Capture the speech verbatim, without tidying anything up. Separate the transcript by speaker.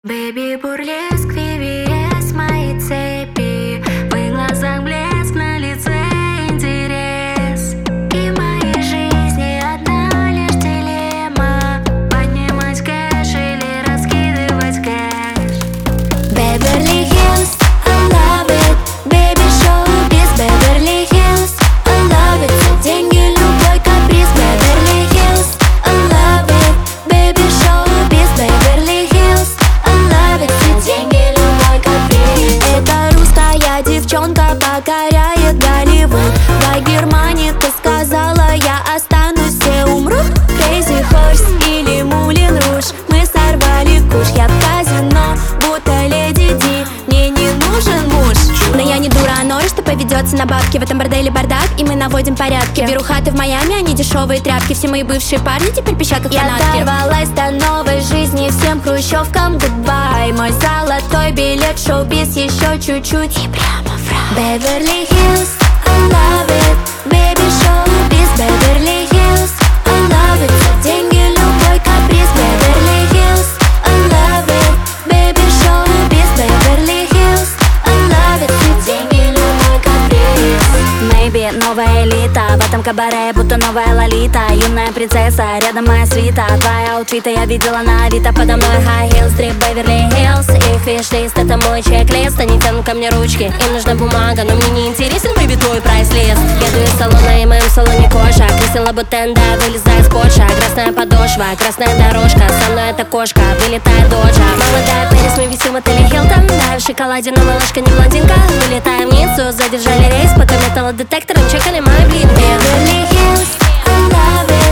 Speaker 1: Бэби, бурлеск, ви ви эс, мои цепи. В их глазах блеск, на лице интерес. И в моей жизни одна лишь дилемма: поднимать кэш или раскидывать кэш. Беверли Хиллз, I love it. Baby, шоу-биз, Беверли Хиллз, I love it. Все деньги, любой каприз, Беверли Хиллз, I love it. Baby, шоу-биз, Беверли Хиллз, I love it. Все деньги, любой каприз. Эта русская девчонка покоряет Голливуд. По Германии ты сказала, я останусь, все умрут. Crazy Horse или Мулен Руж, мы сорвали куш. Я в казино, будто леди Ди, мне не нужен муж. Но я не дура, а нора, что поведется на бабки. В этом борделе бардак, и мы наводим порядки. Беру хаты в Майами, они дешевые тряпки. Все мои бывшие парни теперь пищат как фанатки. Я дорвалась до новой жизни, всем хрущевкам goodbye. Мой золотой билет, шоу-биз еще чуть-чуть и прямо в рай. Беверли Хиллз, I love it. Baby, шоу-биз, Беверли Хиллз, I love it. Все деньги, любой каприз, Беверли Хиллз, I love it. Baby, шоу-биз, Беверли Хиллз, I love it. Все деньги, любой каприз. Maybe новая элита, в этом кабаре будто новая лолита. Юная принцесса, рядом моя свита. Твои аутфиты я видела на Авито. Подо мной high heels, стрип Беверли Хиллз. Их виш-лист, это мой чек-лист. Они тянут ко мне ручки, им нужна бумага, но мне не интересен, бэби, твой прайс-лист. Еду из салона, и в моем салоне кожа. Кристин Лабутенда, вылезает с Порша. Красная подошва, красная дорожка, со мной эта кошка, вылетает доджа. Молодая Пэрис, мы висим в отеле Хилтон. Да, в шоколаде, но малышка не блондинка. Вылетаем в Ниццу, задержали рейс, пока металлодетектором чекали мой блин. Беверли Хиллз, I love it.